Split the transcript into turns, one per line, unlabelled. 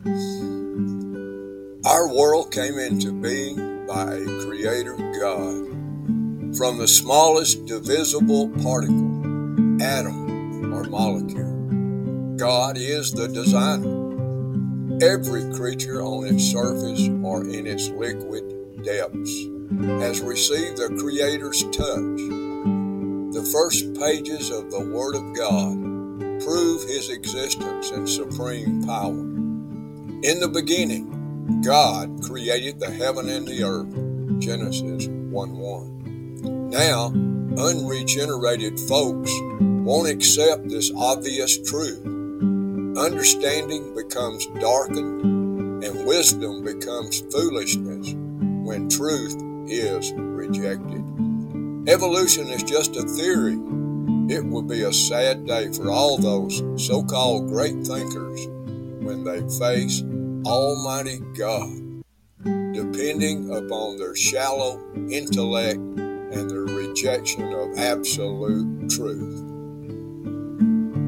Our world came into being by a creator God. From the smallest divisible particle, atom, or molecule, God is the designer. Every creature on its surface or in its liquid depths has received the Creator's touch. The first pages of the Word of God prove His existence and supreme power. In the beginning, God created the heaven and the earth, Genesis 1:1. Now, unregenerated folks won't accept this obvious truth. Understanding becomes darkened and wisdom becomes foolishness when truth is rejected. Evolution is just a theory. It would be a sad day for all those so-called great thinkers when they face Almighty God, depending upon their shallow intellect and their rejection of absolute truth.